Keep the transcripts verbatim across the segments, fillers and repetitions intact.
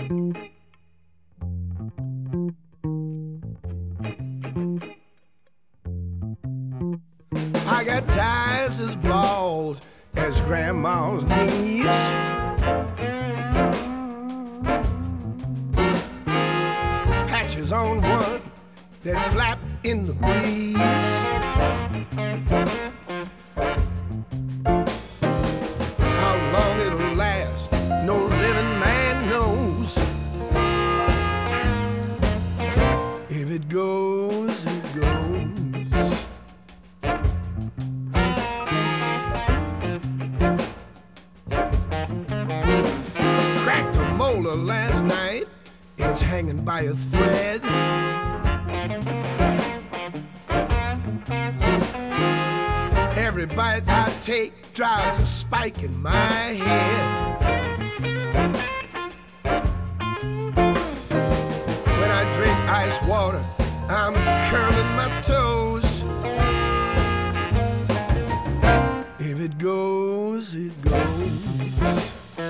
I got ties as bald as grandma's knees. Patches on one that flap in the breeze. How long it'll last, no living man knows. If it goes, it goes. Cracked a molar last night, it's hanging by a thread. Every bite I take drives a spike in my head. When I drink ice water, I'm curling my toes. If it goes, it goes.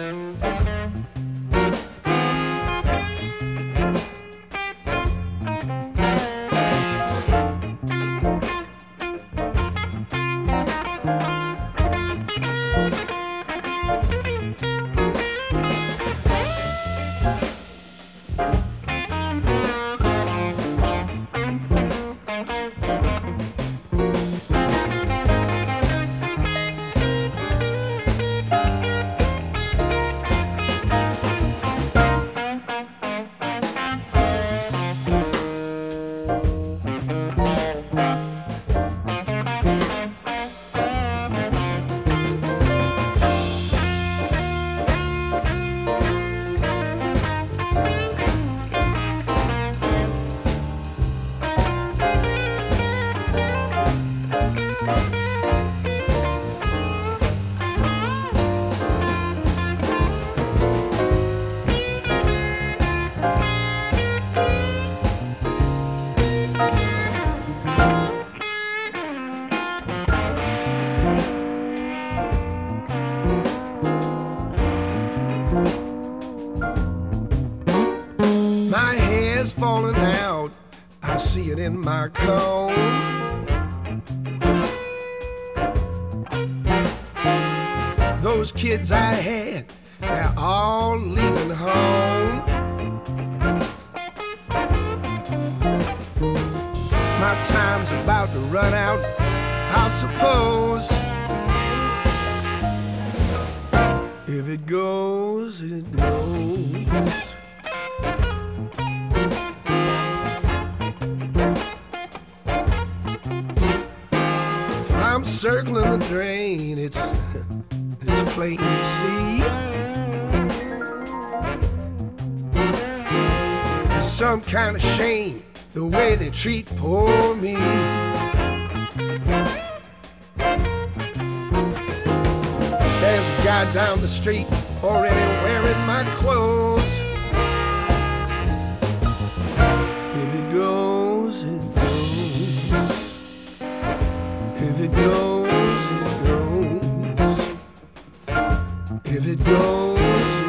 My hair's falling out, I see it in my comb. Those kids I had, they're all leaving home. My time's about to run out, I suppose. If it goes, it goes. I'm circling the drain, it's, it's plain to see. There's some kind of shame the way they treat poor me. There's a guy down the street already wearing my clothes. If it goes, it goes. If it goes, it goes. If it goes,